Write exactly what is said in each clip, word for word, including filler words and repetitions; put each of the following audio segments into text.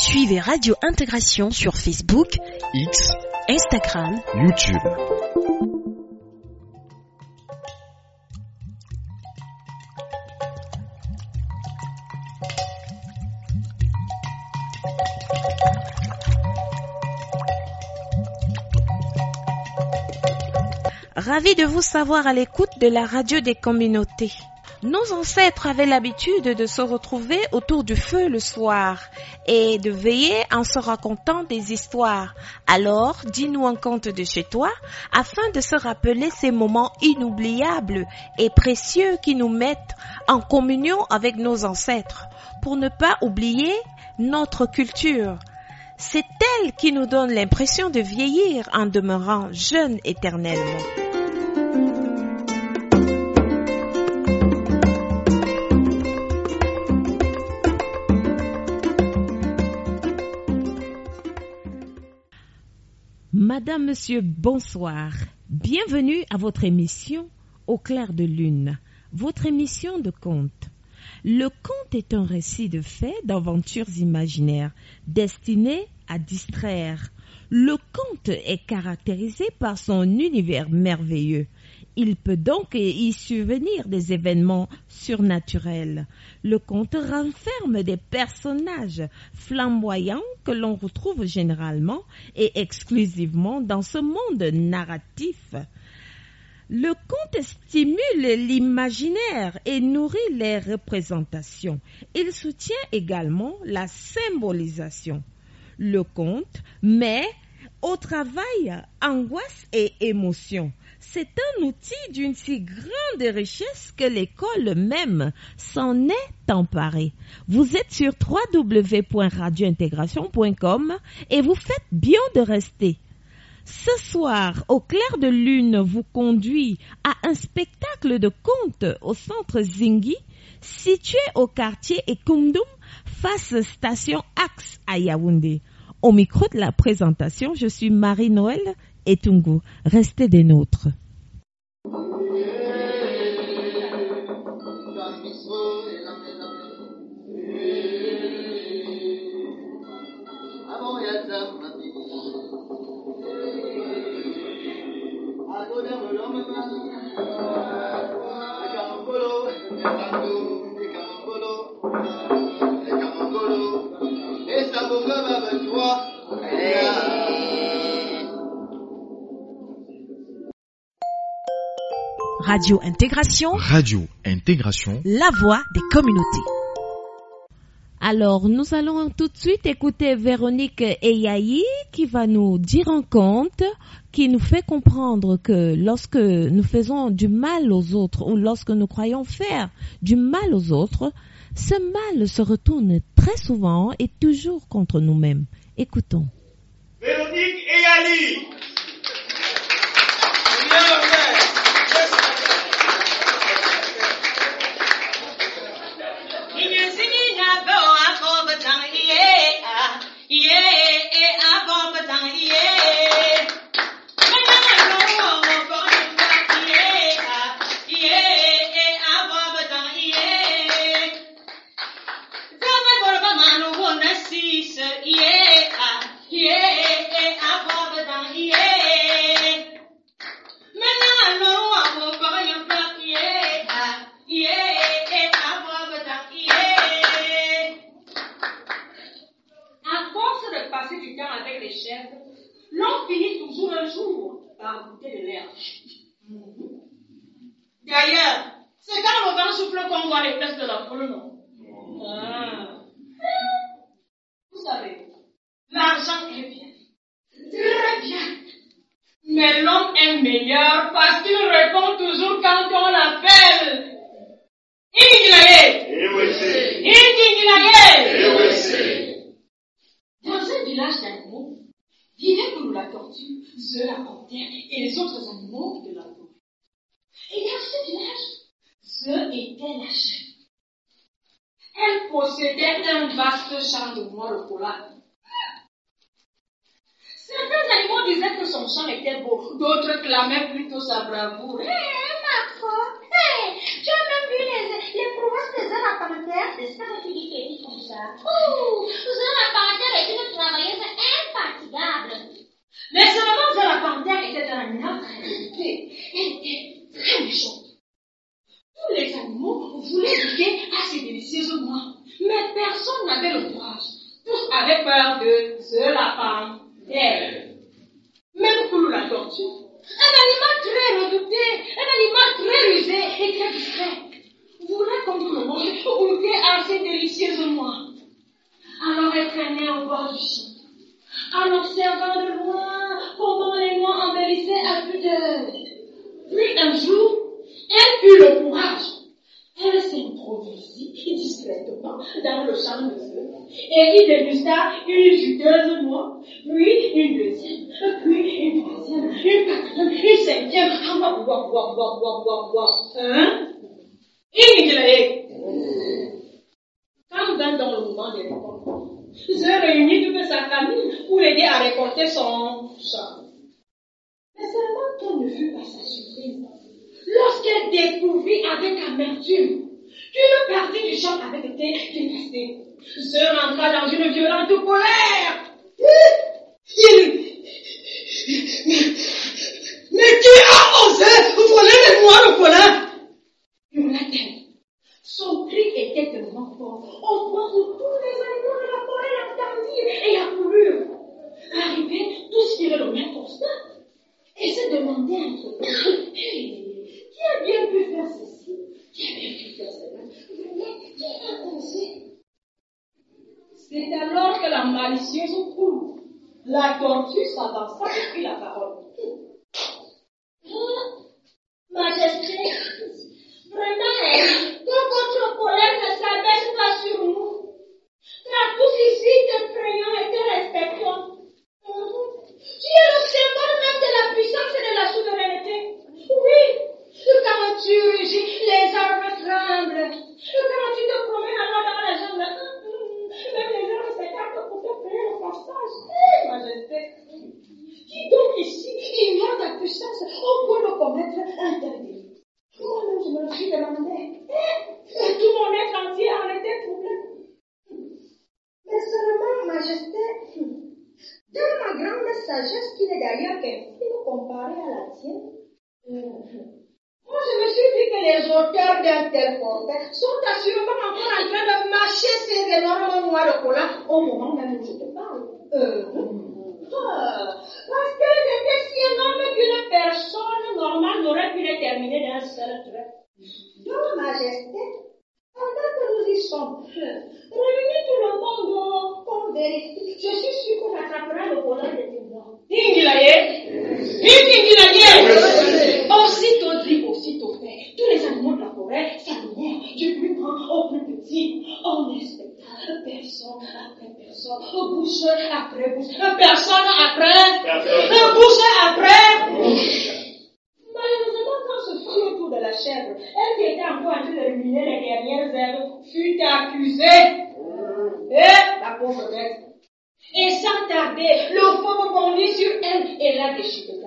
Suivez Radio Intégration sur Facebook, X, Instagram, YouTube. Ravi de vous savoir à l'écoute de la radio des communautés. Nos ancêtres avaient l'habitude de se retrouver autour du feu le soir et de veiller en se racontant des histoires. Alors, dis-nous un conte de chez toi afin de se rappeler ces moments inoubliables et précieux qui nous mettent en communion avec nos ancêtres pour ne pas oublier notre culture. C'est elle qui nous donne l'impression de vieillir en demeurant jeunes éternellement. Madame, Monsieur, bonsoir. Bienvenue à votre émission Au clair de lune, votre émission de contes. Le conte est un récit de faits, d'aventures imaginaires, destiné à distraire. Le conte est caractérisé par son univers merveilleux. Il peut donc y survenir des événements surnaturels. Le conte renferme des personnages flamboyants que l'on retrouve généralement et exclusivement dans ce monde narratif. Le conte stimule l'imaginaire et nourrit les représentations. Il soutient également la symbolisation. Le conte met au travail angoisse et émotion. C'est un outil d'une si grande richesse que l'école même s'en est emparée. Vous êtes sur w w w point radio intégration point com et vous faites bien de rester. Ce soir, Au clair de lune vous conduit à un spectacle de contes au centre Zingi, situé au quartier Ekumdum, face station Axe à Yaoundé. Au micro de la présentation, je suis Marie-Noël Etungu. Restez des nôtres. Radio Intégration, Radio Intégration, la voix des communautés. Alors, nous allons tout de suite écouter Véronique Eyayi qui va nous dire un conte qui nous fait comprendre que lorsque nous faisons du mal aux autres ou lorsque nous croyons faire du mal aux autres, ce mal se retourne très souvent et toujours contre nous-mêmes. Écoutons. Véronique Eyayi. L'on finit toujours un jour par goûter de l'air. D'ailleurs, c'est quand le vent souffle qu'on voit les fesses de la foule, non? Ah. Vous savez, l'argent est bien. Très bien. Mais l'homme est meilleur parce qu'il répond toujours quand on l'appelle. Indignagé. Indignagé. Dans un village d'animaux, vivait que la tortue, ce la panthère et les autres animaux de la forêt. Et dans ce village, ce était la chèvre. Elle possédait un vaste champ de noix de cola. Certains animaux disaient que son chant était beau, d'autres clamaient plutôt sa bravoure. Hé, hey, ma foi, hey, tu as même vu les, les prouesses des la panthère? C'est ça que tu dis, comme ça. Ouh, la panthère est personne n'avait le courage. Tous avaient peur de ce lapin. Même pour la tortue. Un animal très redouté, un animal très rusé et très discret. Voulait comme tout le monde goûter assez délicieusement. Alors elle traînait au bord du champ, en observant de loin comment les noix embellissaient à vue d'œil. Puis un jour, elle eut le courage. Elle s'introduisit discrètement dans le champ de feu et y dégusta une juteuse noix, puis une deuxième, puis une troisième, une quatrième, une cinquième. Bois, bois, bois, bois, bois, bois, bois. Hein? Inglaé. Quand vint dans le moment des récoltes, je réunis toute sa famille pour l'aider à récolter son champ. Mais seulement quelle ne fut pas sa surprise lorsqu'elle découvrit avec amertume qu'une partie du champ avait été dévastée. Je rentra dans une violente colère. Il... Mais qui a osé voler les noix de colère? Hurla-t-elle. Son cri était tellement fort, au point où tous les animaux de la forêt l'entendirent et accoururent. Arrivés, tous firent le même constat et se demandaient entre eux, hey, qui a bien pu faire ceci? Qui a bien pu faire cela? Qui a osé? C'est alors que la malicieuse poule, la tortue, s'avança et prit la parole. Majesté, vraiment, que votre colère ne s'abaisse pas sur nous, car tous ici te craignons et te respectons. Tu es le symbole même de la puissance et de la souveraineté. Oui, quand tu rugis, les arbres tremblent. Quand tu te promènes alors dans la jungle, même les gens s'écartent pour te payer le passage. Eh, majesté, qui donc ici ignore ta puissance au point de commettre un tel délit? Moi-même, je me le suis demandé. Et tout mon être entier en était troublé. Mais seulement, majesté, dans ma grande sagesse, qui n'est d'ailleurs qu'infime comparée à la tienne, moi, je me suis dit que les auteurs d'un tel conte sont assurément encore en train de mâcher ces énormes noix de cola au moment même où je te parle. Euh, ah, parce qu'elles étaient si énormes qu'une personne normale n'aurait pu les terminer d'un seul trait. Donc, majesté, pendant que nous y sommes, réunis tout le monde qu'on vérifie, je suis sûr qu'on attrapera le volant des témoins. Ingilaye! Ingilaye! Aussitôt dit, aussitôt fait, tous les animaux de la forêt s'alignèrent du plus grand au plus petit. On respecta personne après personne, bouche après bouche, personne après personne, bouche après bouche. Malheureusement, quand ce fut le tour de la chèvre, elle qui était encore en train de ruminer les dernières herbes, fut accusée. Et la pauvre bête. Et sans tarder, le feu bondit sur elle et la déchiqueta.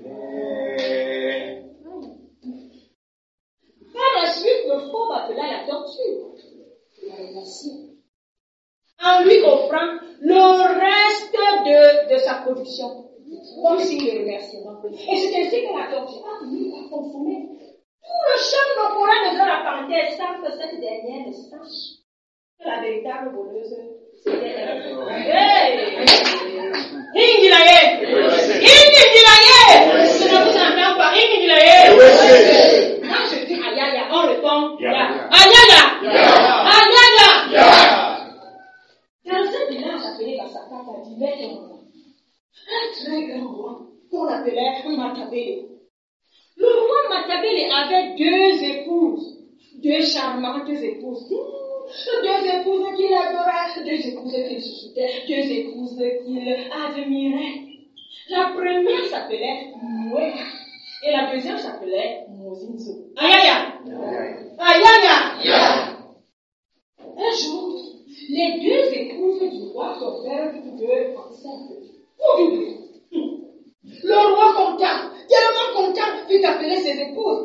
Par la suite, le fauve appela la tortue. La remercie. En lui offrant le reste de, de sa production. Comme signe de remerciement. Et c'est ainsi que la tortue a fini par consommer tout le champ de forêt de la panthère sans que cette dernière ne sache que la véritable voleuse, c'était elle. Hey! Ingilaye! Ingilaye! Je ne vous entends pas. Ingilaye! Quand je dis ayaya, on répond ya. Ayaya! Ayaya! Dans ce village appelé Basakata, vivait un roi. Un très grand roi qu'on appelait Matabele. Le roi Matabele avait deux épouses, deux charmantes épouses. Deux épouses qu'il adorait, deux épouses qu'il suscitait, deux épouses qu'il admirait. La première s'appelait Moué et la deuxième s'appelait Mozinzo. Ayaya! Ayaya! Un jour, les deux épouses du roi tombèrent toutes deux enceintes. Pour doubler. Le roi content, tellement content, fit appeler ses épouses.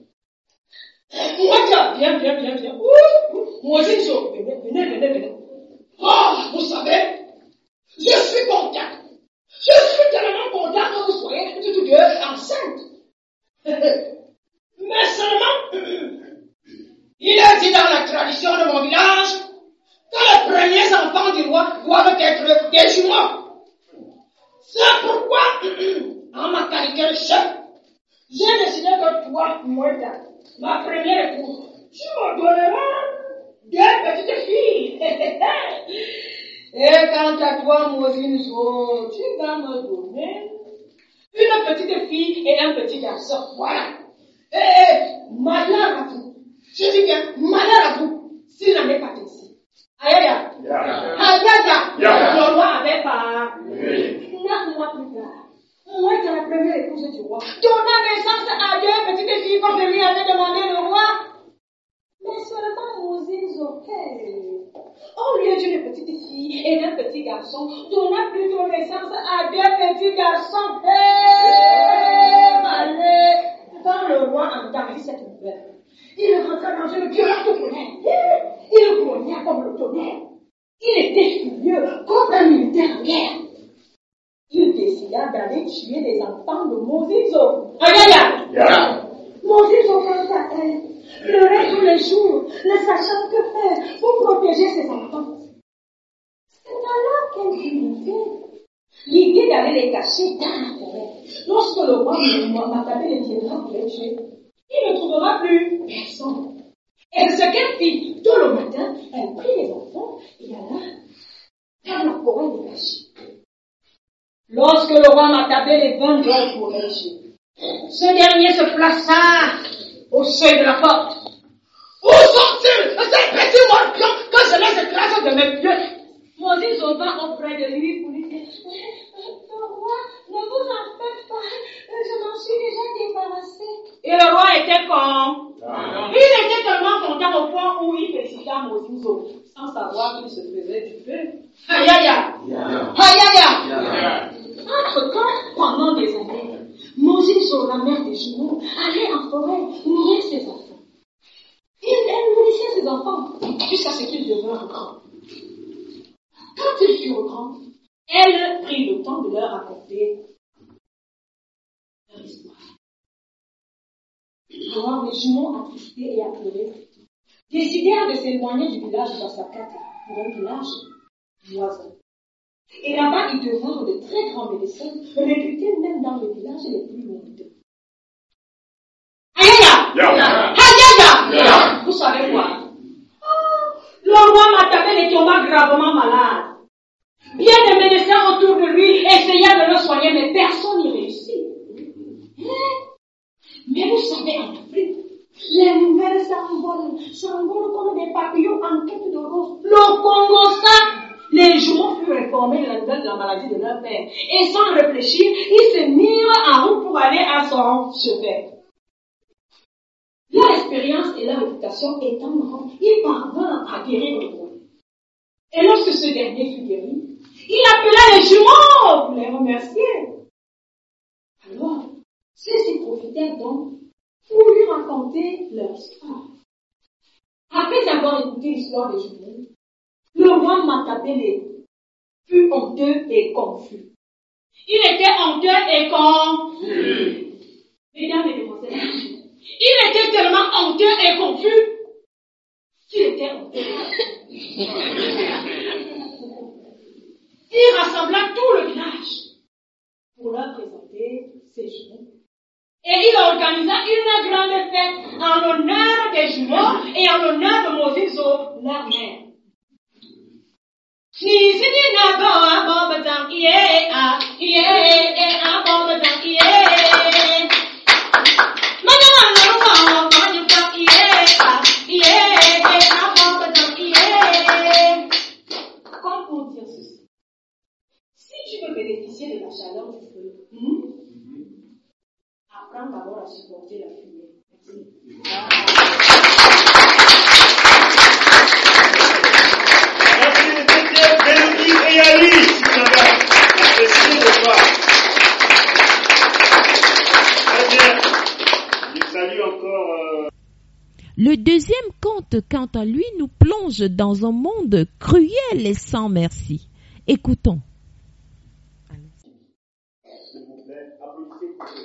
Moi, viens, viens, viens, viens. Moi, j'ai chaud. Venez, venez, venez, venez. Oh, vous savez, je suis content. Je suis tellement content que vous soyez toutes deux enceintes. Mais seulement, il est dit dans la tradition de mon village que le doivent être des jumeaux. C'est pourquoi, en ma qualité de chef, j'ai décidé que toi, Moïta, ma première épouse, tu me donneras deux petites filles. Et quant à toi, Mozinzo, tu vas me donner une petite fille et un petit garçon. Voilà. Et malheur à vous. Je dis bien, malheur à vous, s'il n'en est pas ainsi. Aïe aïe aïe. Aïe aïe aïe. Le roi avait pas. Neuf mois plus tard, moi étant la première épouse du roi, donna naissance à deux petites filles comme je lui avais demandé le roi. Mais seulement Moses Zopé, au lieu d'une petite fille et d'un petit garçon, donna plutôt naissance à deux petits garçons. Hé, malé. Quand le roi entendit cette nouvelle, il rentra dans une violente colère. Il grogna comme le tonnerre. Il était furieux comme un militaire en guerre. Il décida d'aller tuer les enfants de Mosizo. Aïe aïe aïe! Mosizo pense à elle, pleurait tous les jours, ne sachant que faire pour protéger ses enfants. C'est alors qu'elle eut une idée. L'idée d'aller les cacher dans la forêt. Lorsque le roi Matabele viendra pour les tuer, il ne trouvera plus personne. Et ce qu'elle fit tôt le matin, elle prit les enfants et alla dans la forêt les cacher. Lorsque le roi Matabele vint pour les tuer, ce dernier se plaça au seuil de la porte. Où sont-ils, ces petits morpions que je les écrase de mes pieds? Moses vint auprès de lui pour lui dire, le roi, ne vous en faites pas, je m'en suis déjà débarrassé. Et le roi était con. Il était tellement content au point où il félicita Moses sans savoir qu'il se faisait du feu. Aïe aïe aïe. Aïe aïe aïe. Entre-temps, pendant des années, Moses, la mère des jumeaux, allait en forêt nourrir ses enfants. Il nourrissait ses enfants jusqu'à ce qu'ils devinrent grands. Quand ils furent grands, elle prit le temps de leur raconter leur histoire. Alors les jumeaux, attristés et apeurés, décidèrent de s'éloigner du village d'Asakata pour un village voisin. Et là-bas, ils devinrent de très grands médecins, réputés même dans les villages les plus lointains. Aïe aïe aïe! Vous savez quoi? Le roi Matabele tomba gravement malade. Bien des médecins autour de lui essayèrent de le soigner, mais personne n'y réussit. Mais vous savez, en Afrique, les nouvelles s'envolent, s'envolent comme des papillons en quête de rose. Le Congo, ça, les jumeaux furent informés de la nouvelle de la maladie de leur père. Et sans réfléchir, ils se mirent en route pour aller à son chevet. Leur expérience et leur réputation étant grande, ils parvinrent à guérir le roi. Et lorsque ce dernier fut guéri, il appela les jumeaux pour les remercier. Alors, ceux-ci profitèrent donc pour lui raconter leur histoire. Après avoir écouté l'histoire des jumeaux, le roi Matabele fut honteux et confus. Il était honteux et confus. Mesdames et demoiselles, il était tellement honteux et confus qu'il était honteux. Il rassembla tout le village pour leur présenter ses jumeaux. Et il organisa une grande fête en l'honneur des jumeaux et en l'honneur de Mosizo, leur mère. Comme pour dire ceci, si tu veux bénéficier de la chaleur du feu, hmm, apprends d'abord à supporter la fumée. Merci de Véronique et Alice. Apprécié de toi. Très bien. Je salue encore. Euh... Le deuxième conte, quant à lui, nous plonge dans un monde cruel et sans merci. Écoutons. S'il vous plaît, applaudissez.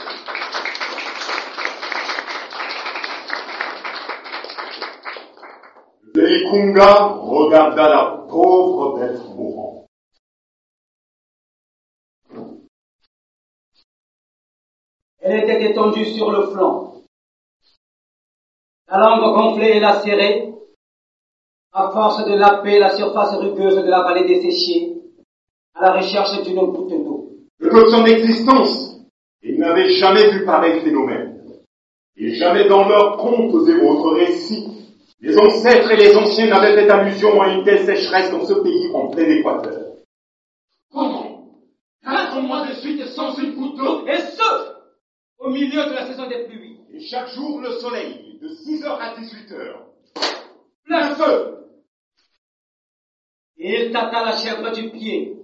Velikunga regarda la pauvre bête mourante. Elle était étendue sur le flanc. La langue gonflée et lacérée, à force de laper la surface rugueuse de la vallée desséchée, à la recherche d'une goutte d'eau. De toute son existence, il n'avait jamais vu pareil phénomène. Et jamais dans leurs contes et autres récits, les ancêtres et les anciens n'avaient fait allusion à une telle sécheresse dans ce pays en plein équateur. Comment? Quatre mois de suite sans une goutte d'eau, et ce, au milieu de la saison des pluies. Et chaque jour, le soleil, de six heures à dix-huit heures. Plein feu! Et il tâta la chèvre du pied.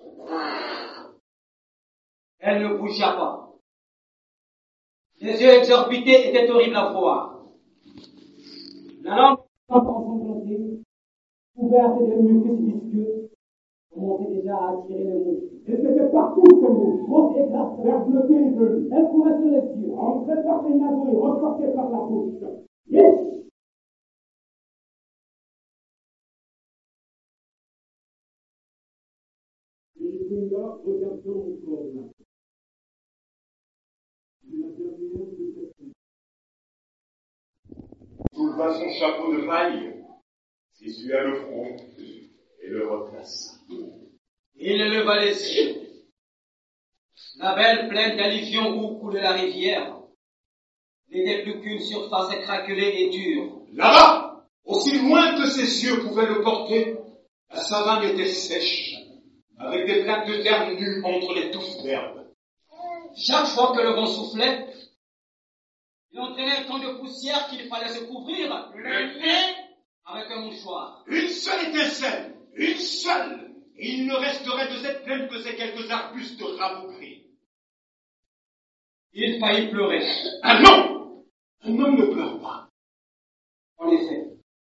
Elle ne bougea pas. Les yeux exorbités étaient horribles à voir. La langue ensanglantée, couverte de mucus visqueux, commençait déjà à attirer les mouches. Et c'était partout ces mouches, grosses et grasses, vert bleuté et velues. Elles couraient sur les yeux, entraient par les naseaux et ressortaient par la bouche. Yes! Regardons encore là. Souleva son chapeau de paille, s'essuya le front et le replaça. Il leva les yeux. La belle plaine d'alluvions où coulait la rivière n'était plus qu'une surface craquelée et dure. Là-bas, aussi loin que ses yeux pouvaient le porter, la savane était sèche, avec des plaques de terre nues entre les touffes d'herbe. Chaque fois que le vent soufflait, il entraînait un temps de poussière qu'il fallait se couvrir le nez avec un mouchoir. Une seule étincelle, une seule, et il ne resterait de cette plaine que ces quelques arbustes rabougris. Il faillit pleurer. Un homme, un homme ne pleure pas. En effet,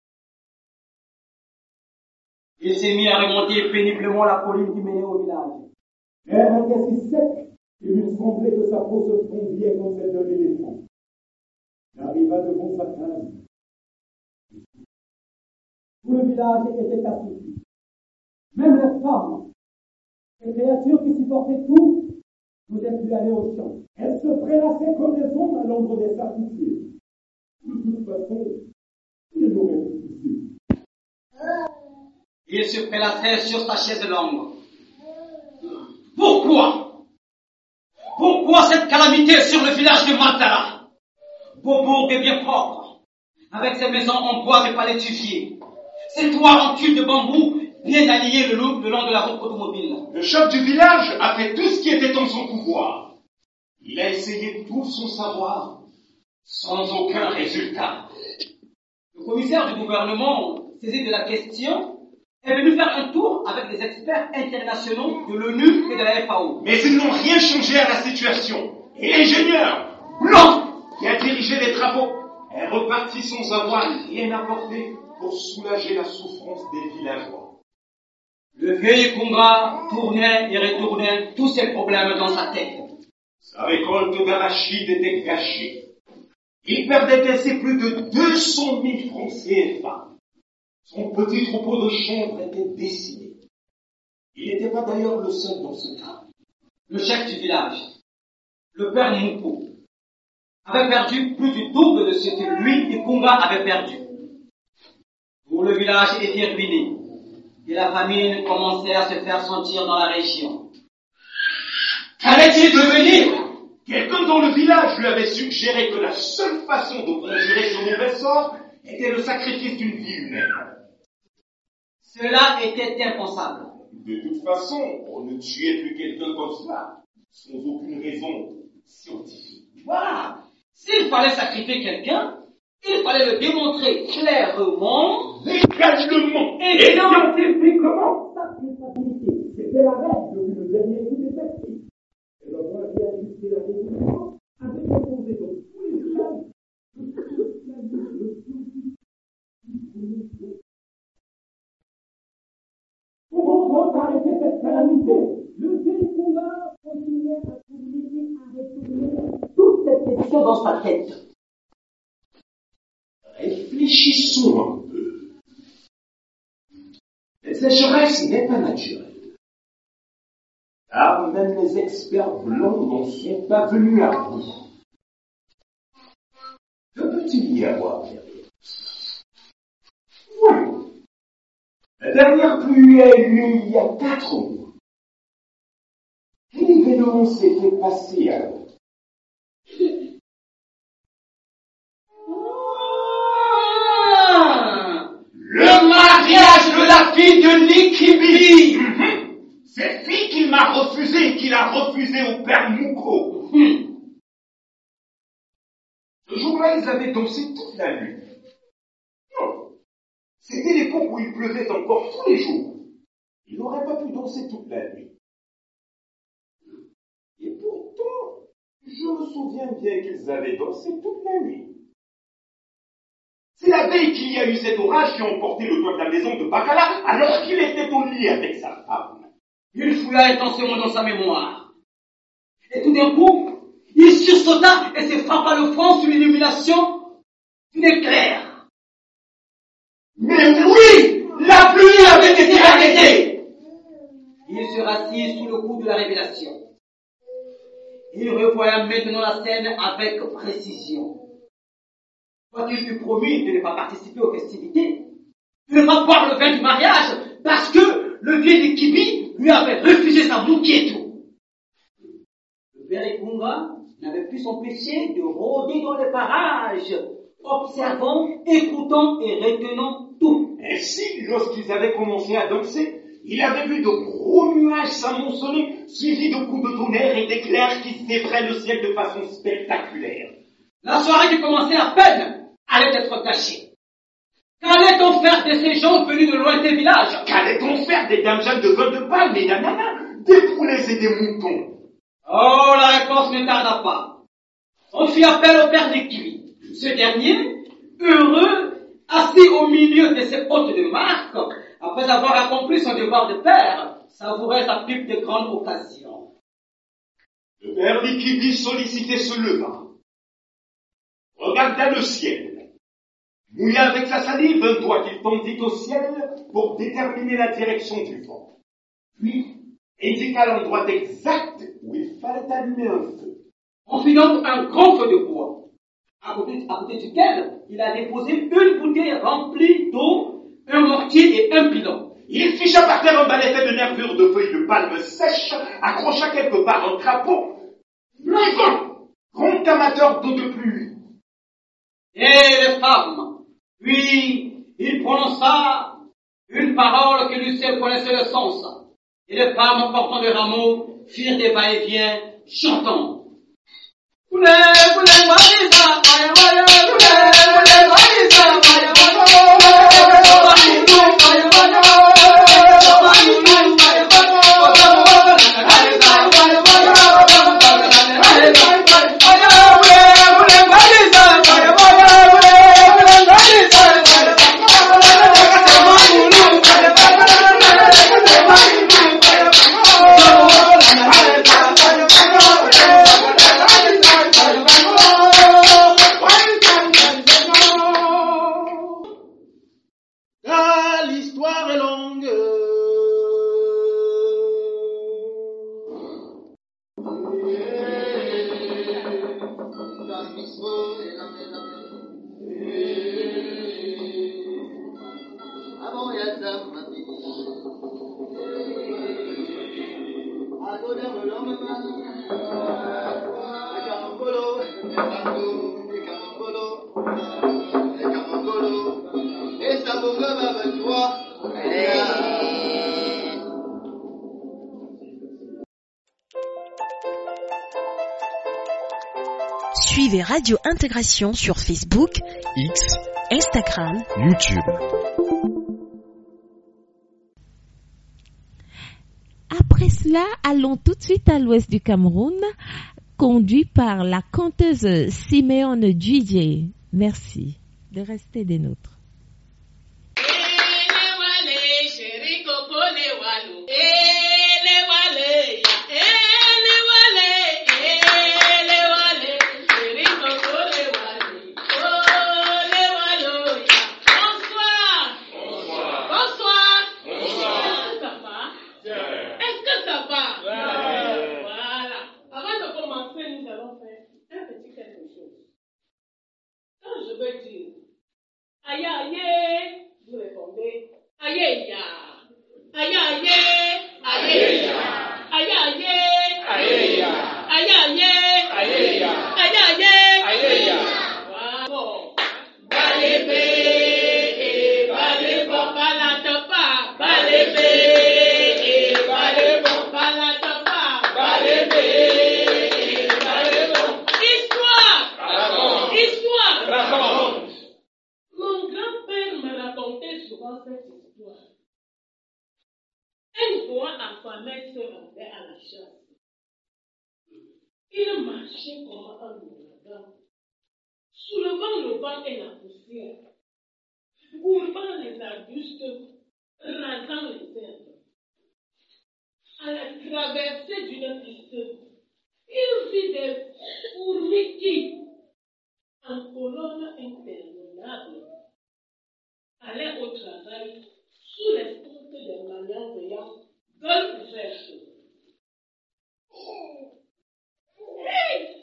il s'est mis à remonter péniblement la colline qui menait au village. L'air était si sec qu'il lui semblait que sa peau se fondait comme celle d'un éléphant. Il arriva devant sa case. Tout le village était assoupi. Même les femmes, les créatures qui supportaient tout, n'osaient plus aller au champ. Elles se prélassaient comme les ombres à l'ombre des saboutiers. De toute façon, il n'aurait pu pousser. Il se prélassait sur sa chaise longue. Pourquoi? Pourquoi cette calamité sur le village de Matara? Beaubourg est bien propre, avec ses maisons en bois et palétuviers, ses toits en tubes de bambou bien alignés le long, le long de la route automobile. Le chef du village a fait tout ce qui était en son pouvoir. Il a essayé tout son savoir, sans aucun résultat. Le commissaire du gouvernement, saisi de la question, est venu faire un tour avec des experts internationaux de l'ONU et de la F A O. Mais ils n'ont rien changé à la situation. Et l'ingénieur, Blanc, qui a dirigé les travaux, est reparti sans avoir rien apporté pour soulager la souffrance des villageois. Le vieil Ikunga tournait et retournait tous ses problèmes dans sa tête. Sa récolte d'arachides était gâchée. Il perdait ainsi plus de deux cent mille francs C F A. Son petit troupeau de chèvres était décimé. Il n'était pas d'ailleurs le seul dans ce cas. Le chef du village, le père Mouko, avait perdu plus du double de ce que lui et Kunga avaient perdu. Tout le village était ruiné et la famine commençait à se faire sentir dans la région. Qu'allait-il devenir? Quelqu'un dans le village lui avait suggéré que la seule façon de conjurer ce mauvais sort était le sacrifice d'une vie humaine. Cela était impensable. De toute façon, on ne tuait plus quelqu'un comme cela, sans aucune raison scientifique. Voilà. S'il fallait sacrifier quelqu'un, il fallait le démontrer clairement, légalement et scientifiquement. Sa culpabilité, c'était la règle depuis le dernier coup détective. Et le roi réajustait la résolution avec composé dans tous les villages de toute la vie de scientifique. Comment donc arrêter cette calamité? Le vieil Kunga continuait à tourner et à retourner toute cette question dans sa tête. Réfléchissons un peu. La sécheresse n'est pas naturelle. Car même les experts blancs n'en sont pas venus à bout. y avoir derrière. Oui. La dernière pluie a eu lieu il y a quatre mois. Quel événement s'était passé alors? Le mariage de la fille de Nikibi. Mm-hmm. Cette fille qu'il m'a refusée et qu'il a refusée au père Mouko. Mm. Ce jour-là, ils avaient dansé toute la nuit. Non. C'était l'époque où il pleuvait encore tous les jours. Il n'aurait pas pu danser toute la nuit. Et pourtant, je me souviens bien qu'ils avaient dansé toute la nuit. C'est la veille qu'il y a eu cet orage qui a emporté le toit de la maison de Bacala alors qu'il était au lit avec sa femme. Il fouilla intensément dans sa mémoire. Et tout d'un coup, il sursauta et se frappa le front sous l'illumination d'une éclair. Mais oui, la pluie avait été arrêtée. Il se rassit sous le coup de la révélation. Il revoya maintenant la scène avec précision. Quoiqu'il fut promis de ne pas participer aux festivités, de ne pas boire le vin du mariage, parce que le vieil de Kibi lui avait refusé sa Mukietu. Le père Ikunga n'avait pu s'empêcher de rôder dans les parages, observant, écoutant et retenant tout. Ainsi, lorsqu'ils avaient commencé à danser, il avait vu de gros nuages s'amonceler, suivis de coups de tonnerre et d'éclairs qui sévraient le ciel de façon spectaculaire. La soirée qui commençait à peine allait être gâchée. Qu'allait-on faire de ces gens venus de lointains villages? Qu'allait-on faire des dames jeunes de vol de palme et d'ananas, des poulets et des moutons? Oh, la réponse ne tarda pas. On fit appel au père d'Ekibi. Ce dernier, heureux, assis au milieu de ses hôtes de marque, après avoir accompli son devoir de père, savourait sa pipe de grande occasion. Le père d'Ekibi sollicité se leva, regarda le ciel, mouilla avec sa salive un doigt qu'il tendit au ciel pour déterminer la direction du vent, puis indiqua l'endroit exact où il fallait allumer un feu. On fit donc un grand feu de bois, à côté, à côté duquel il a déposé une bouteille remplie d'eau, un mortier et un pilon. Il ficha par terre un balai fait de nervures de feuilles de palme sèches, accrocha quelque part un crapaud, le vent, grand amateur d'eau de pluie. Et les femmes. Puis il prononça une parole que lui seul connaissait le sens. Et les femmes portant des rameaux firent des va-et-vient chantant. Boulé, boulé, waliza, waya, waya, boulé, boulé, waliza, waya, Suivez Radio Intégration sur Facebook, X, Instagram, YouTube. Après cela, allons tout de suite à l'ouest du Cameroun, conduit par la conteuse Siméone Djidje. Merci de rester des nôtres. Je veux dire Noah affamé se rendait à la chasse. Il marchait comme un ouragan, soulevant le vent et la poussière, courbant les arbustes, rasant les herbes. À la traversée d'une piste, il vit des fourmis qui, en colonne interminable, allaient au travail sous l'escorte des maniants veillants, gueule ouverte. Hey!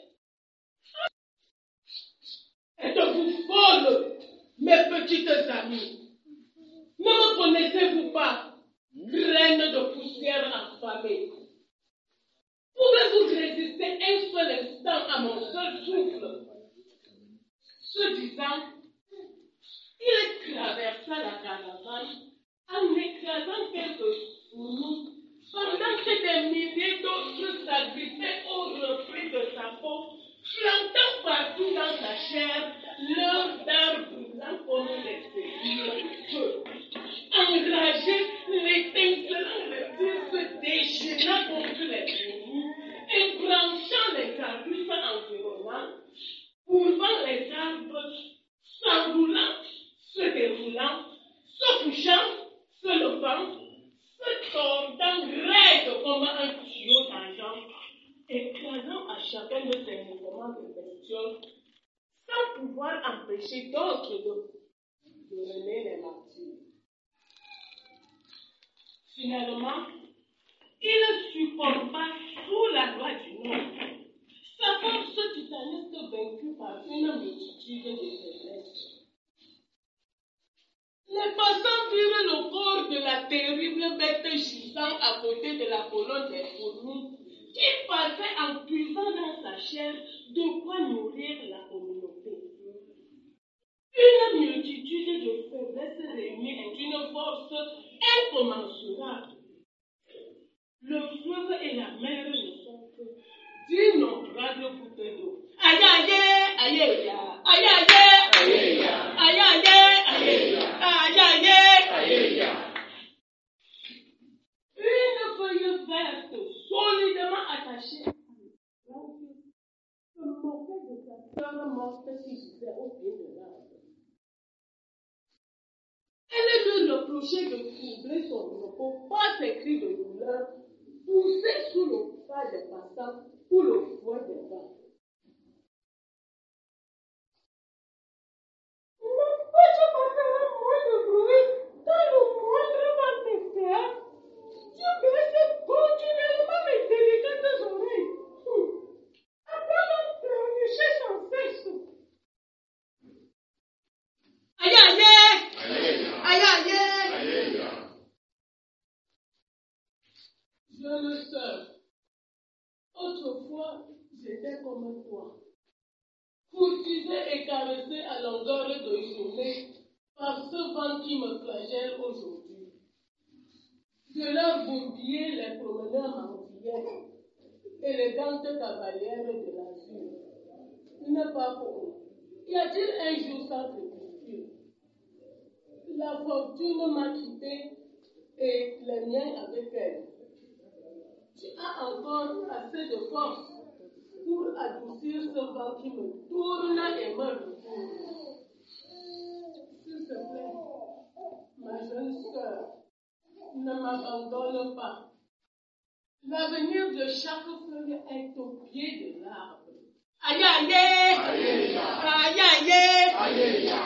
Êtes-vous folles, mes petites amies? Ne me connaissez-vous pas, graines de poussière affamées? Pouvez-vous résister un seul instant à mon seul souffle? Ce disant, il traversa la caravane en écrasant quelques fourmis, pendant que des milliers d'autres s'agrippaient au reflet de sa peau, plantant partout dans sa chair leurs dards brûlants comme des cellules de feu. Enragé, l'étincelant reptile se déchaîna contre les fourmis, ébranchant les arbustes environnants, courbant les arbres, s'enroulant, se déroulant, se couchant, se levant, se tordant raide comme un tuyau d'argent, écrasant à chacun de ses mouvements de bestiole, sans pouvoir empêcher d'autres de, de mener les martyrs. Finalement, il succomba sous la loi du nombre, sa force titanesque vaincue par une multitude de faiblesses. Les passants virent le corps de la terrible bête gisant à côté de la colonne des fourmis, qui passait en puisant dans sa chair de quoi nourrir la communauté. Une multitude de faiblesses réunies est une force incommensurable. Le fleuve et la mer ne sont que d'innombrables gouttes d'eau. Aïe aïe aïe aïe aïe aïe aïe aïe aïe aïe aïe. Une feuille verte solidement attachée se moquait de sa sœur morte qui gisait au pied de l'arbre. Elle lui reprochait de troubler son repos par ses cris de douleur, poussés sous le pas des passants ou le fouet des vents. Ne peux-tu pas faire moins de bruit dans le moindre vent d'extérieur? Tu blesses continuellement mes délicates oreilles. Après m'en pleurnicher sans cesse. Aïe aïe! Aïe aïe! Jeune sœur, autrefois j'étais comme toi, courtisée et caressée à longueur de journée par ce vent qui me flagelle aujourd'hui. Je leur bourbier les promeneurs mendiants, élégantes cavalières de l'azur. Il n'est pas pour eux. Y a-t-il un jour sans crépuscule? La fortune m'a quitté et les miens avec elle. Tu as encore assez de force pour adoucir ce vent qui me tourne et me retourne. S'il te plaît, ma jeune sœur, ne m'abandonne pas. L'avenir de chaque feuille est au pied de l'arbre. Aïe aïe! Aïe aïe! Aïe aïe!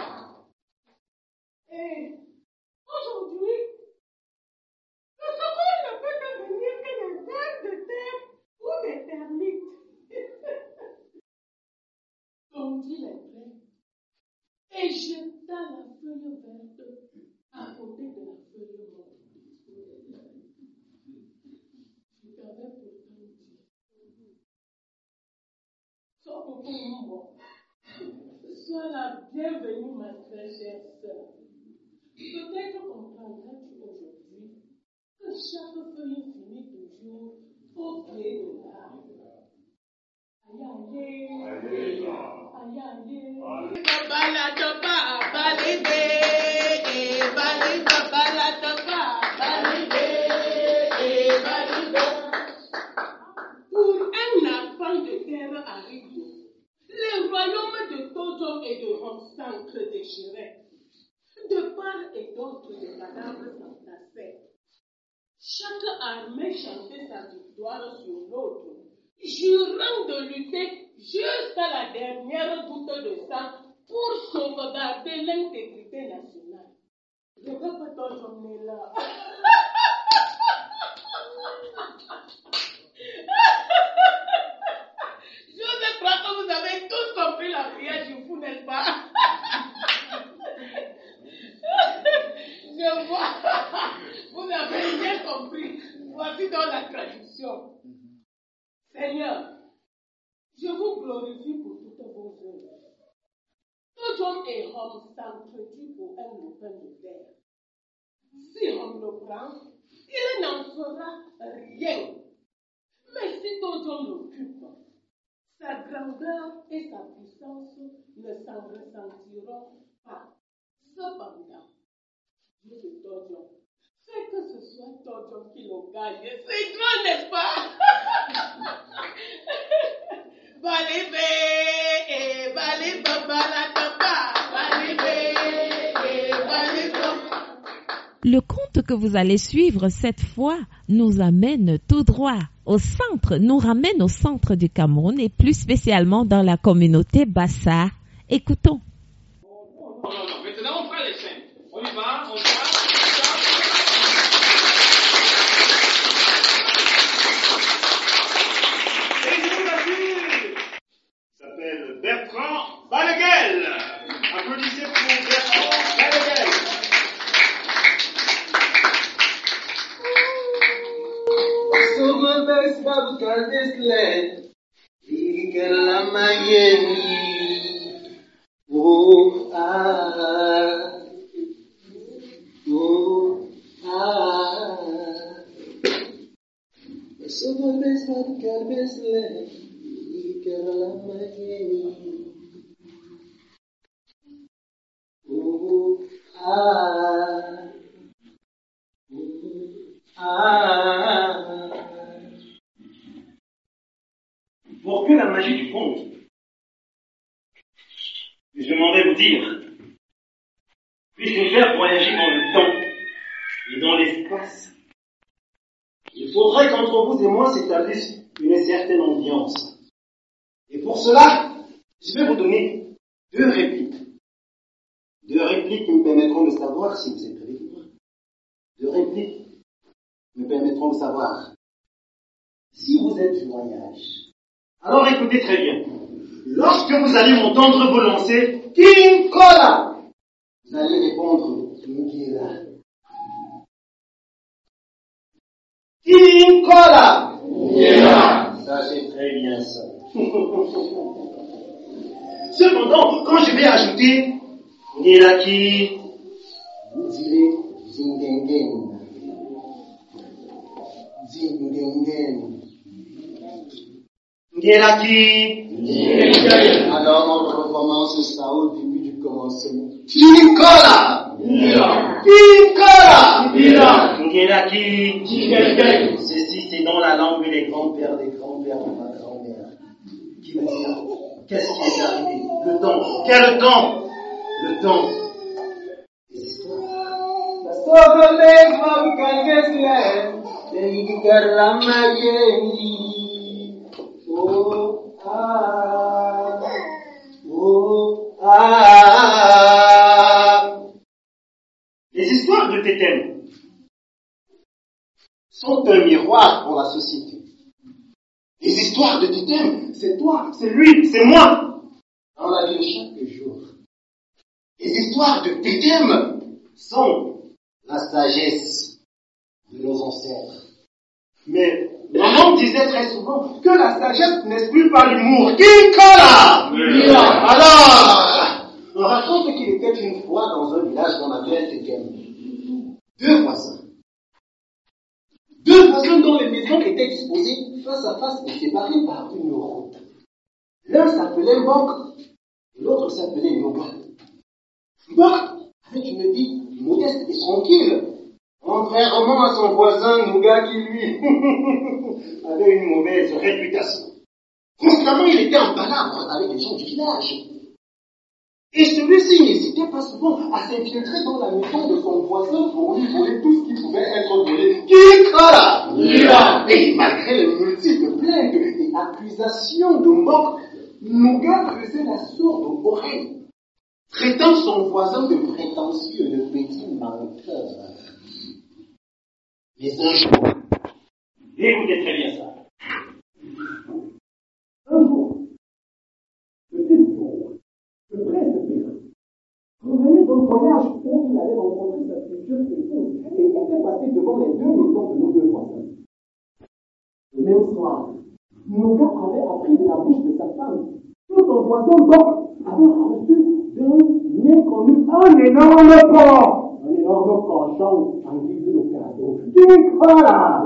Et aujourd'hui, le secours ne peut devenir que des vers de terre ou des termites. Tondit les graines et jeta la feuille verte à côté de la feuille morte. Je t'avais pourtant dit. Sois beaucoup moi. Sois la bienvenue, ma très chère sœur. Peut-être comprendras-tu aujourd'hui que chaque feuille finit toujours au pied de l'arbre. Aïe aïe, aïe aïe, balade pas, balade, balade, balade pas, balade. chaque armée chantait sa victoire sur l'autre, jurant de lutter jusqu'à la dernière goutte de sang pour sauvegarder l'intégrité nationale. Je veux que ton homme est là. Je crois que vous avez tous compris la prière du fou, n'est-ce pas? Je vois, vous avez bien compris. Voici dans la traduction. Seigneur, je vous glorifie pour toutes vos œuvres. Tout homme et homme s'entretient pour un lopin de terre. Si on le prend, il n'en fera rien. Mais si tout homme l'occupe, sa grandeur et sa puissance ne s'en ressentiront pas. Cependant, je suis Todion. C'est que ce soit Todion qui le gagne. C'est grand, n'est-ce pas? Balibé, eh, balibé, balatapa, balibé, eh, balibé. Le conte que vous allez suivre cette fois nous amène tout droit au centre, nous ramène au centre du Cameroun et plus spécialement dans la communauté Bassa. Écoutons. Non, non, non, maintenant on fera les scènes. On y va, on y va. Et je vous assure, il s'appelle Bertrand Baleguel. Applaudissez pour Bertrand Baleguel. Oh, ah, oh, ah. Someone best not get best left. Oh, ah, ah. Pour que la magie du conte, je m'en vais vous dire, puisse nous faire voyager dans le temps et dans l'espace, il faudrait qu'entre vous et moi s'établisse une certaine ambiance. Et pour cela, je vais vous donner deux répliques. Deux répliques qui me permettront de savoir si vous êtes avec moi. Deux répliques qui me permettront de savoir si vous êtes du voyage. Alors écoutez très bien. Lorsque vous allez m'entendre vous lancer King Kola, vous allez répondre Ngira. King Kola. Ngira. Sachez très bien ça. Cependant, quand je vais ajouter Niraki, vous direz Zingengen. Zingengen. Niraki. Alors on recommence ça au début du commencement. Kinkola! Kinkola! Ngeraki! Ceci c'est dans la langue des grands-pères des grands-pères de ma grand-mère. Qui va dire, qu'est-ce qui est arrivé? Le temps. Quel temps? Le temps. Les histoires. Oh, ah, oh, ah. Les histoires de Tétem sont un miroir pour la société. Les histoires de Tétem, c'est toi, c'est lui, c'est moi. Dans la vie de chaque jour. Les histoires de Tétem sont la sagesse de nos ancêtres. Mais maman disait très souvent que la sagesse n'exclut pas l'humour. Kinkola! Oui. Alors, on raconte qu'il était une fois dans un village qu'on appelait Tétem. Deux voisins. Deux voisins dont les maisons étaient disposées face à face et séparées par une route. L'un s'appelait Mbok et l'autre s'appelait Noga. Mbok avait une vie modeste et tranquille. Contrairement à son voisin Nouga qui, lui, avait une mauvaise réputation. Constamment, il était en palabre avec les gens du village. Et celui-ci n'hésitait pas souvent à s'infiltrer dans la maison de son voisin pour lui voler tout ce qui pouvait être volé. Qui accusation de moque, Nougat faisait la sourde oreille, traitant son voisin de prétentieux, de petit menteur. Mais un jour, Écoutez très bien ça. un jour, le fils du roi, le prince de Pékin, revenait d'un voyage où il allait rencontrer sa future épouse et était passé devant les deux maisons de nos deux voisins. Le même soir, Nougat avait appris de la bouche de sa femme que son voisin Boc avait reçu d'un inconnu un énorme porc, un énorme cochon en guise de cadeau. Qui voilà?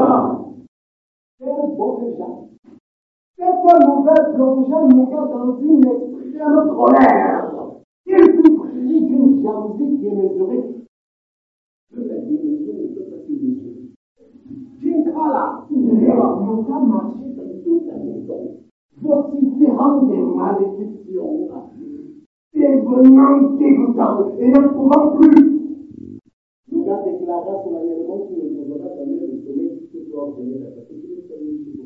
Quel bon déjà! Cette nouvelle plongea Nougat dans une extrême colère. Il fut pris d'une jalousie démesurée. Que la dimension ne peut pas se mesurer. Jinkala, Nougat marchait dans toute la maison, vociférant des malédictions, devenant dégoûtant et n'en pouvant plus. Nougat déclara solennellement qu'il ne devra jamais le sommeil qui peut ordonner la capitale de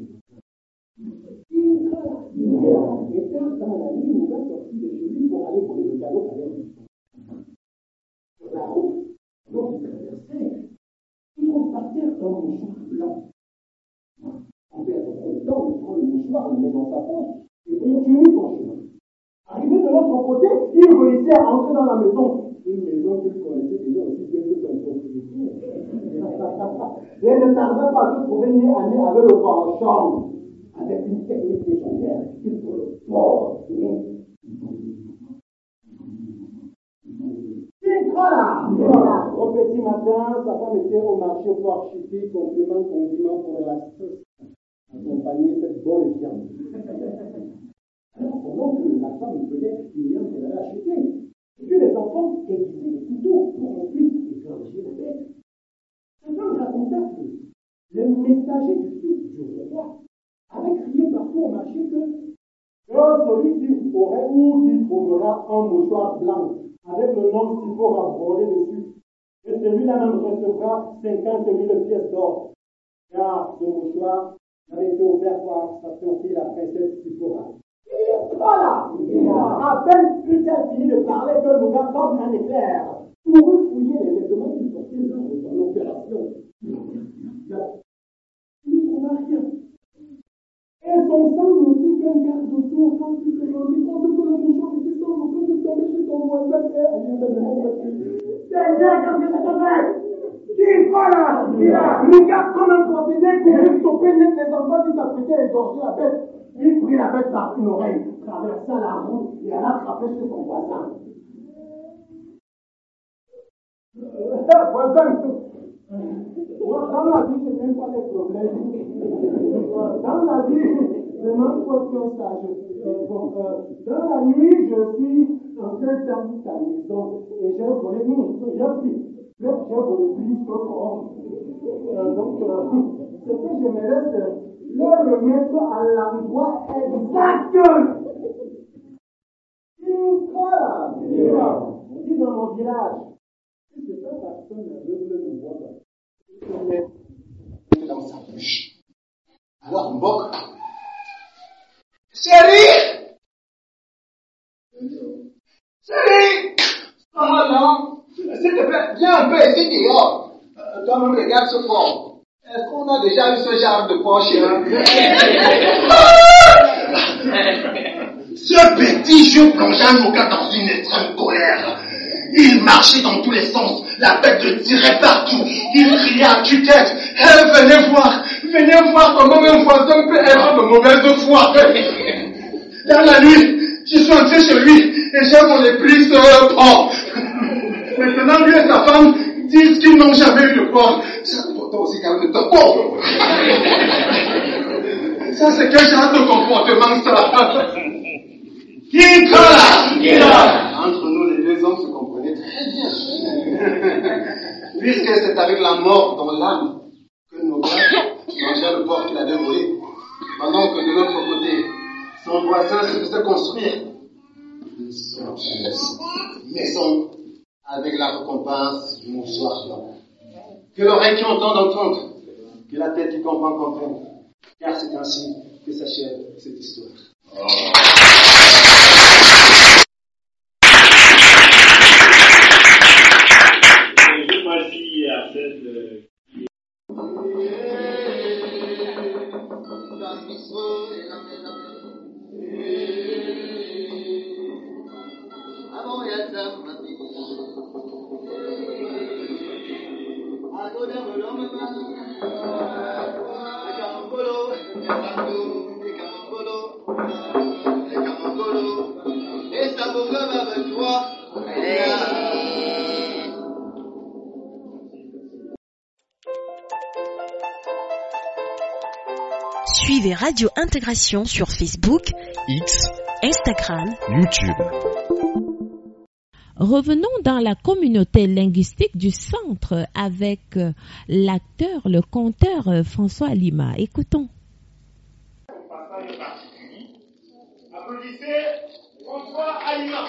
et tard dans la nuit, Nougat sortit de chez lui pour aller voler le galop à l'air du temps. Sur la route, lors du traversait, il constatait un mouchoir blanc. On peut être content de prendre le mouchoir, le met dans sa poche et continue son chemin. Arrivé de l'autre côté, il réussit à entrer dans la maison. Une maison qu'il connaissait déjà aussi bien que son propriétaire. Et elle ne tardait pas à se trouver nez à nez avec le cochon. Avec une technique légendaire, il faut le forcer. Voilà! Voilà! Au petit matin, sa femme était au marché pour acheter complément condiment pour la sauce, accompagner cette bonne viande. Alors, pendant que la femme faisait une viande qu'elle allait acheter, et que les enfants aiguisaient les couteaux pour ensuite égorger la bête. Sa femme raconta que le messager du fils du roi avait crié partout au marché que celui qui aurait ou qui trouvera un mouchoir blanc avec le nom qu'il faut broder dessus, et celui-là même recevra cinquante mille pièces d'or, car ce mouchoir avait été offert par sa fiancée, la princesse Sipora. Voilà! À peine eut-elle fini de parler que Nougat, comme un éclair, pour fouiller les vêtements qui portaient lors de son opération. Il ne trouva rien. Et son sang ne fit qu'un quart de tour quand il se rendit compte que le mouchoir était sans en train de tomber chez son voisin et elle vient de me dire Seigneur, qu'est-ce que ça te fait? Qui voilà? Nougat, comme un procédé, courut stopper les enfants qui s'apprêtaient à égorger la bête. Il prit la bête par une oreille, traversa la route et alla frapper chez son voisin. Euh, voisin, dans la vie, je n'aime pas les problèmes. Dans la vie, vraiment, il faut être sage. Euh, bon, euh, dans la nuit, je suis entré dans ta maison et j'ai volé, non, j'ai pris, j'ai volé plus que corps. Euh, donc, euh, ce que j'aimerais, c'est le remettre à l'endroit exact. Voilà. On dit dans mon village, si c'est pas personne aveugle ne voit pas. Dans sa bouche. Alors Mbok, chérie, chérie, oh non, s'il te plaît, viens un peu ici dehors. Euh, Toi-même regarde ce porc. Est-ce qu'on a déjà eu ce genre de porc chez nous? Ce petit jeu plongea Nougat dans une extrême colère. Il marchait dans tous les sens, la bête le tirait partout. Il criait à tue-tête, hey, venez voir, venez voir comment un voisin peut être de mauvaise foi. Dans la nuit, je suis entré chez lui et j'ai volé plus de porc. Maintenant, lui et sa femme disent qu'ils n'ont jamais eu de porc. C'est pourtant aussi quand même de porc. Ça, c'est quel genre de comportement, ça? Qui colle? Entre nous, les deux hommes se comprenaient très bien. Puisque c'est avec la mort dans l'âme que Nougat mangeait le porc qu'il avait volé, pendant que de l'autre côté, son voisin se faisait construire une somptueuse maison avec la récompense du mouchoir blanc. Que l'oreille qui entend entende, que la tête qui comprend comprenne, car c'est ainsi que s'achève cette histoire. Oh. Je choisis à cette... Suivez Radio Intégration sur Facebook, X, Instagram, YouTube. Revenons dans la communauté linguistique du centre avec euh, l'acteur, le conteur euh, François Lima. Écoutons. Passage particulier. Applaudissez François Alima.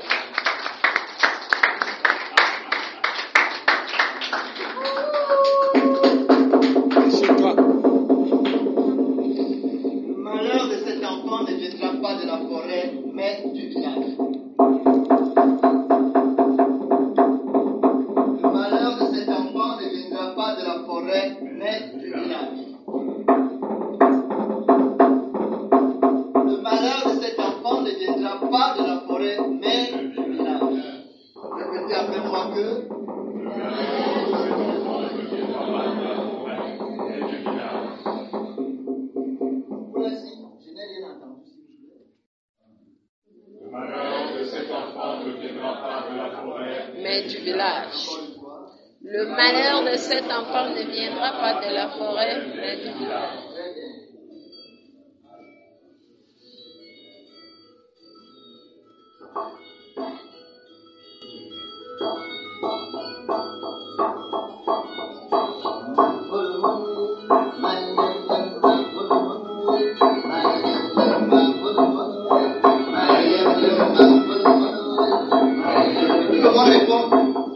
Le malheur de cet enfant ne viendra pas de la forêt, mais du village. Le malheur de cet enfant ne viendra pas de la forêt, mais du village. Le malheur de cet enfant ne viendra pas de la forêt, mais du village. Répétez après moi que... Voici, je n'ai rien entendu. Le malheur de cet enfant ne viendra pas de la forêt, mais du village. Le malheur de cet enfant ne viendra pas de la forêt, mais du village. Comment répondre?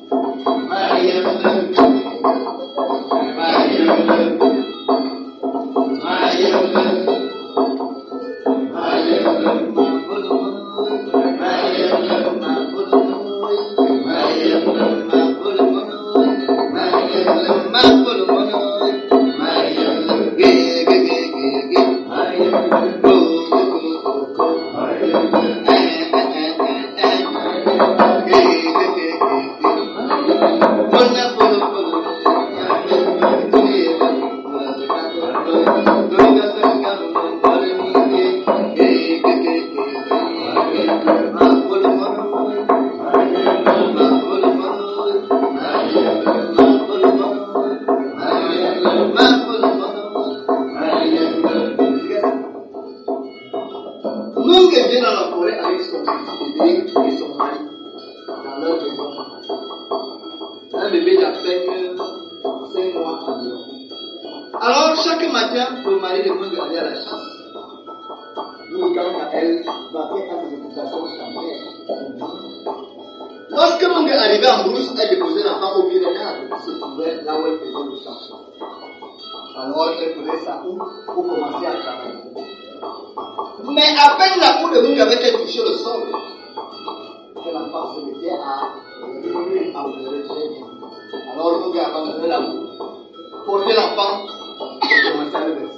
L'homme est vient dans la forêt avec son bébé et son mari dans leur maison. Un bébé d'à peine cinq mois environ. Alors chaque matin, le mari de Munga allait à la chasse. Nous, quand elle va faire à ses occupations champières. Lorsque Munga arrivait en brousse, elle déposait l'enfant au pied de l'arbre qui se trouvait là où elle faisait le champ. Alors elle prenait sa houe pour commencer à travailler. Mais à peine la peau de Munga avait touché le sol, que l'enfant se mettait à évoluer, à ouvrir très bien. Alors Munga abandonnait la peau, portait l'enfant et commençait à le verser.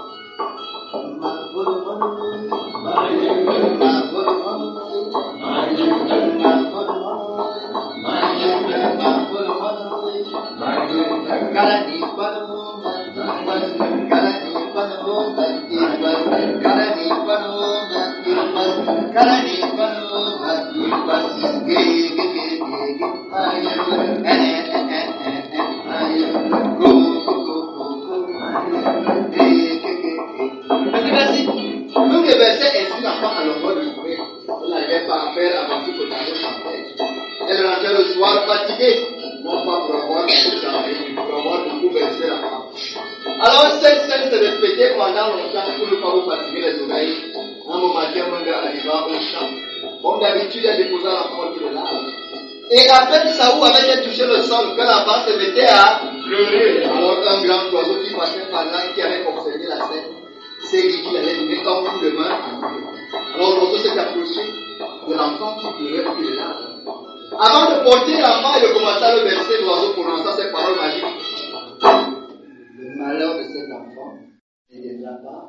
Elle rentrait le soir fatiguée, non pas pour avoir beaucoup travaillé, mais pour avoir beaucoup versé la femme. Alors cette scène se répétait pendant longtemps pour ne pas vous fatiguer les oreilles. Un moment matin, Munga arriva au champ. Comme d'habitude, elle déposa l'enfant sur le large. Et à peine Saou avait touché le sol que l'enfant se mettait à pleurer. Alors un grand oiseau qui passait par là, qui avait observé la scène, c'est lui qui allait donner un coup de main. Alors l'oiseau s'est approché de l'enfant qui pleurait depuis les larmes. Avant de porter l'enfant et de commencer à le bercer, l'oiseau prononça ces paroles magiques. Le malheur de cet enfant ne viendra pas.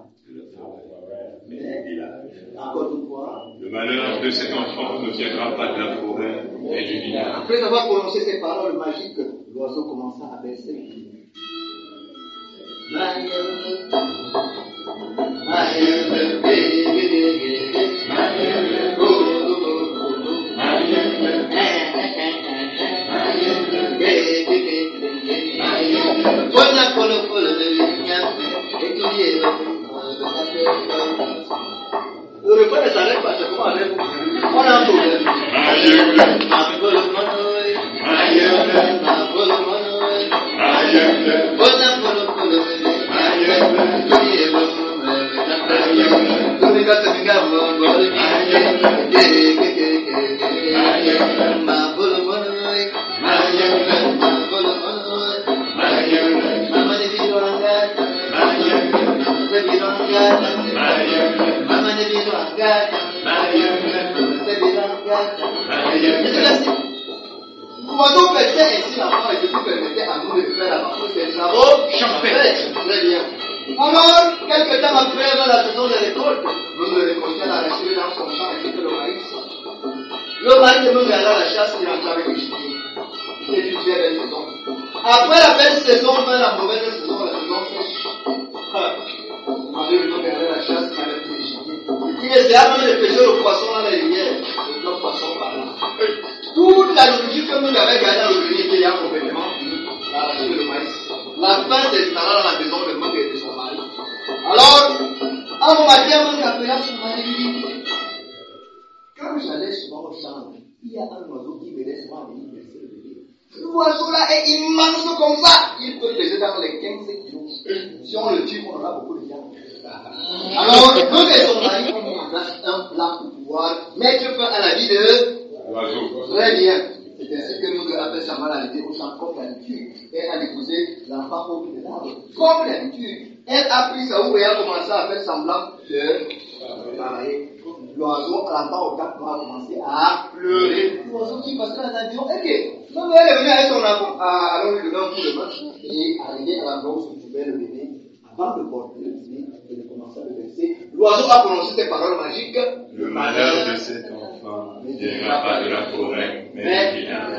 Encore une fois. Le malheur de cet enfant ne viendra pas de la forêt et du village. Après avoir prononcé ces paroles magiques, l'oiseau commença à bercer. Le refrain ne s'arrête pas, c'est comment avec vous. On a un problème. L'oiseau pêchait ainsi l'enfant et Jésus permettait à nous de faire la partie des travaux champêtres. Très bien. Alors, quelques temps après, dans la saison des récoltes, nous le récoltions à l'arracher dans son champ ainsi que le maïs. Le mari de nous alla à la chasse et rentra avec le gibier. C'était une très belle saison. Après la belle saison, vint la mauvaise saison, la saison sèche. Le mari de nous alla à la chasse avec le gibier. Il essaya même de pêcher le poisson dans la rivière. Le poisson par là. Toute la nourriture que nous avons gardée dans le grenier était déjà complètement arrachée le maïs. La faim s'installa dans la maison de Mangue et de son mari. Alors, un bon matin, Mangue appela son mari et lui dit, quand j'allais souvent au champ, il y a un oiseau qui venait souvent venir bercer le bébé. L'oiseau là est immense comme ça. Il peut peser dans les quinze kilos. Si on le tue, on aura beaucoup de viande. Alors, Mangue et son mari ont mis en place un plat pour pouvoir mettre fin à la vie de l'oiseau. Très bien. C'est ainsi que nous avons Samal arrivé au champ comme d'habitude. Elle a déposé l'enfant au pied de l'arbre. Comme d'habitude. Elle a pris sa houe et a commencé à faire semblant de travailler. L'oiseau, l'enfant au cap, a commencé à pleurer. L'oiseau qui passait dans la maison, ok. Donc elle est venue avec son enfant, alors lui donner un coup de main et arrivé à l'endroit où se trouvait le bébé. Avant de porter le bébé et de commencer à le verser, l'oiseau a prononcé ces paroles magiques. Le malheur de cet enfant ne viendra pas de la forêt, mais du village.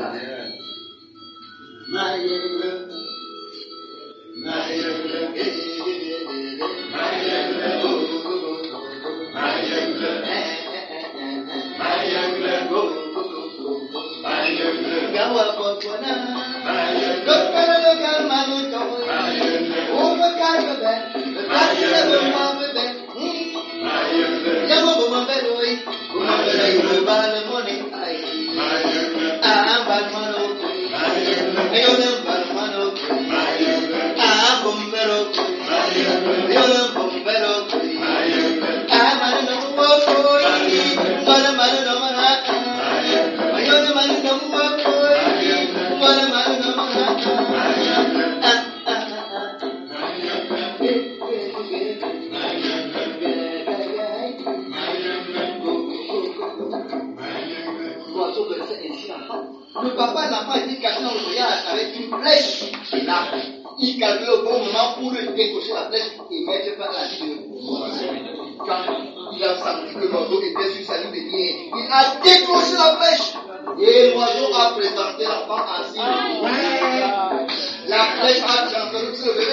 Le papa de l'enfant était caché dans le voyage avec une flèche. Et là, il calculait au bon moment pour décocher la flèche et mettre par la vie de quand il a senti que l'oiseau était sur sa ligne de bien, il a décroché la flèche. Et l'oiseau a présenté l'enfant ainsi. La flèche a transféré sur le bébé.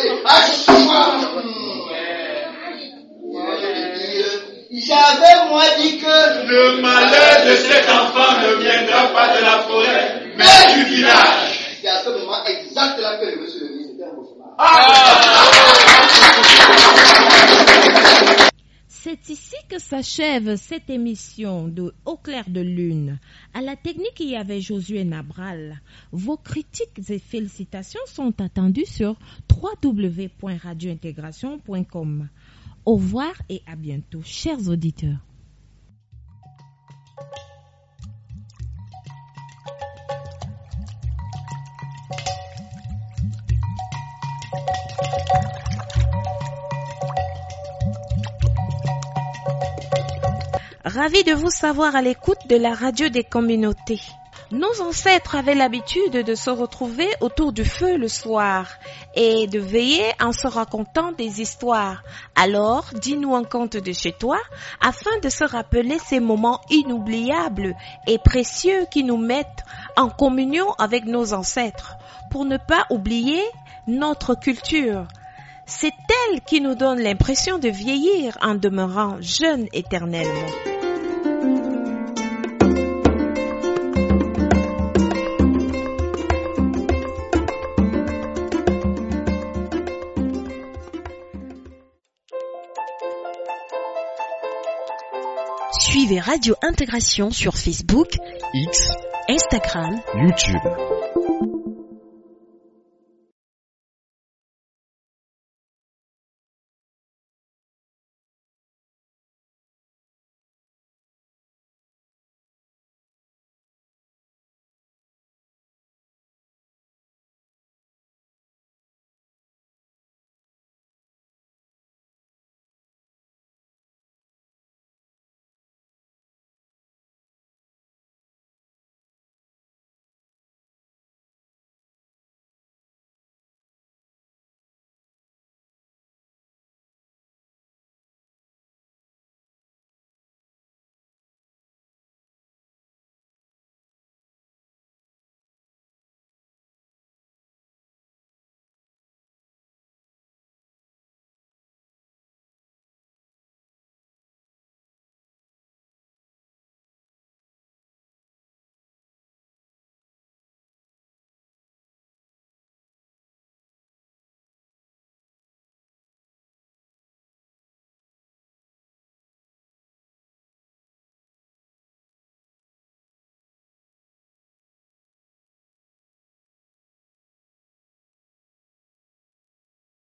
J'avais moi dit que le malheur de cet enfant ne viendra pas de la forêt, mais du village. C'est à ce moment exact là que je me suis levé. C'était un cauchemar. C'est ici que s'achève cette émission de Au clair de lune. À la technique, il y avait Josué Nabral. Vos critiques et félicitations sont attendues sur w w w point radio intégration point com. Au revoir et à bientôt, chers auditeurs. Ravi de vous savoir à l'écoute de la radio des communautés. Nos ancêtres avaient l'habitude de se retrouver autour du feu le soir et de veiller en se racontant des histoires. Alors, dis-nous un conte de chez toi afin de se rappeler ces moments inoubliables et précieux qui nous mettent en communion avec nos ancêtres pour ne pas oublier notre culture. C'est elle qui nous donne l'impression de vieillir en demeurant jeunes éternellement. Suivez Radio Intégration sur Facebook, X, Instagram, YouTube.